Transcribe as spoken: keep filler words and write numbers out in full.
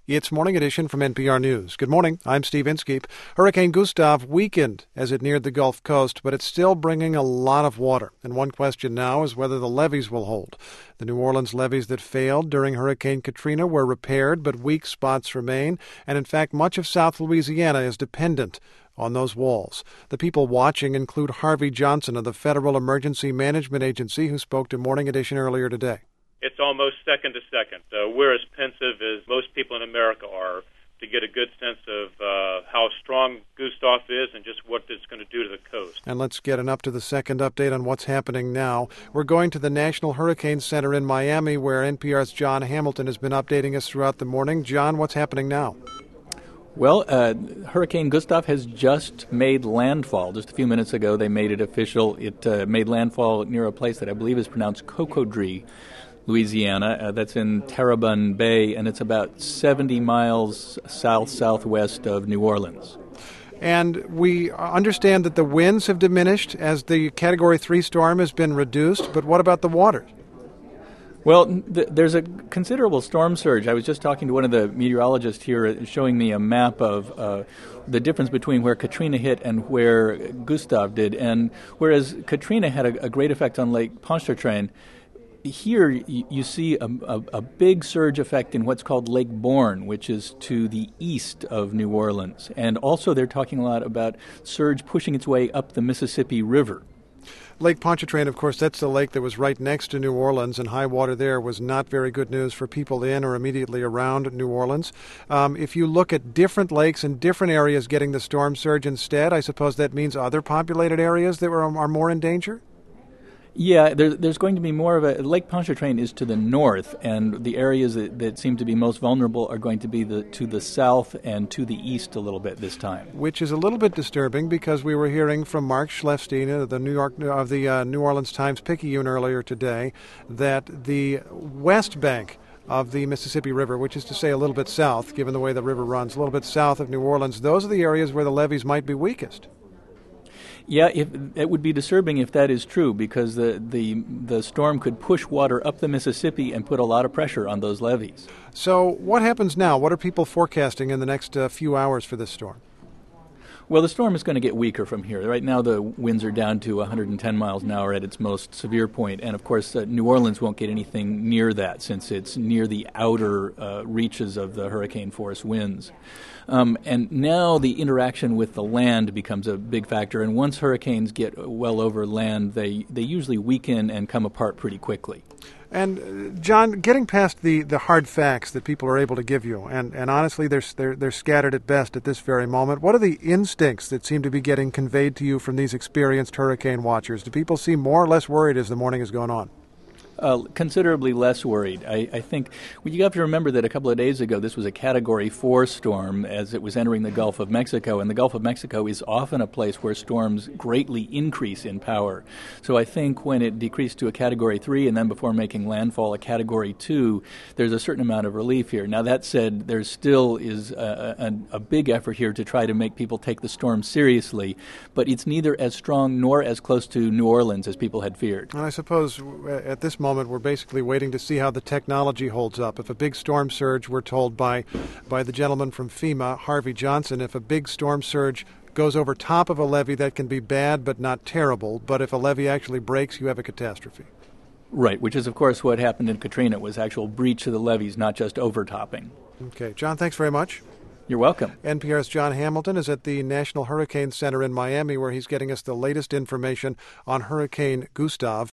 It's Morning Edition from N P R News. Good morning, I'm Steve Inskeep. Hurricane Gustav weakened as it neared the Gulf Coast, but it's still bringing a lot of water. And one question now is whether the levees will hold. The New Orleans levees that failed during Hurricane Katrina were repaired, but weak spots remain. And in fact, much of South Louisiana is dependent on those walls. The people watching include Harvey Johnson of the Federal Emergency Management Agency, who spoke to Morning Edition earlier today. It's almost second to second. Uh, we're as pensive as most people in America are to get a good sense of uh, how strong Gustav is and just what it's going to do to the coast. And let's get an up-to-the-second update on what's happening now. We're going to the National Hurricane Center in Miami, where N P R's John Hamilton has been updating us throughout the morning. John, what's happening now? Well, uh, Hurricane Gustav has just made landfall. Just a few minutes ago, they made it official. It uh, made landfall near a place that I believe is pronounced Cocodrie, Louisiana. Uh, that's in Terrebonne Bay, and it's about seventy miles south-southwest of New Orleans. And we understand that the winds have diminished as the Category three storm has been reduced, but what about the waters? Well, th- there's a considerable storm surge. I was just talking to one of the meteorologists here showing me a map of uh, the difference between where Katrina hit and where Gustav did. And whereas Katrina had a, a great effect on Lake Pontchartrain, here you, you see a, a, a big surge effect in what's called Lake Borgne, which is to the east of New Orleans. And also they're talking a lot about surge pushing its way up the Mississippi River. Lake Pontchartrain, of course, that's the lake that was right next to New Orleans, and high water there was not very good news for people in or immediately around New Orleans. Um, if you look at different lakes and different areas getting the storm surge instead, I suppose that means other populated areas that are, are more in danger? Yeah, there, there's going to be more of a... Lake Pontchartrain is to the north, and the areas that, that seem to be most vulnerable are going to be the, to the south and to the east a little bit this time. Which is a little bit disturbing because we were hearing from Mark Schleifstein of the New York of the uh, New Orleans Times-Picayune earlier today that the west bank of the Mississippi River, which is to say a little bit south, given the way the river runs, a little bit south of New Orleans, those are the areas where the levees might be weakest. Yeah, if, it would be disturbing if that is true, because the, the the storm could push water up the Mississippi and put a lot of pressure on those levees. So what happens now? What are people forecasting in the next uh, few hours for this storm? Well, the storm is going to get weaker from here. Right now, the winds are down to one hundred ten miles an hour at its most severe point. And, of course, uh, New Orleans won't get anything near that since it's near the outer uh, reaches of the hurricane force winds. Um, and now the interaction with the land becomes a big factor. And once hurricanes get well over land, they, they usually weaken and come apart pretty quickly. And, uh, John, getting past the, the hard facts that people are able to give you, and, and honestly they're, they're, they're scattered at best at this very moment, what are the instincts that seem to be getting conveyed to you from these experienced hurricane watchers? Do people seem more or less worried as the morning has gone on? Uh, considerably less worried. I, I think well, you have to remember that a couple of days ago this was a Category four storm as it was entering the Gulf of Mexico, and the Gulf of Mexico is often a place where storms greatly increase in power. So I think when it decreased to a Category three and then before making landfall a Category two, there's a certain amount of relief here. Now that said, there still is a, a, a big effort here to try to make people take the storm seriously, but it's neither as strong nor as close to New Orleans as people had feared. I suppose at this moment moment, we're basically waiting to see how the technology holds up. If a big storm surge, we're told by by the gentleman from FEMA, Harvey Johnson, if a big storm surge goes over top of a levee, that can be bad but not terrible. But if a levee actually breaks, you have a catastrophe. Right, which is, of course, what happened in Katrina. It was actual breach of the levees, not just overtopping. Okay. John, thanks very much. You're welcome. N P R's John Hamilton is at the National Hurricane Center in Miami, where he's getting us the latest information on Hurricane Gustav.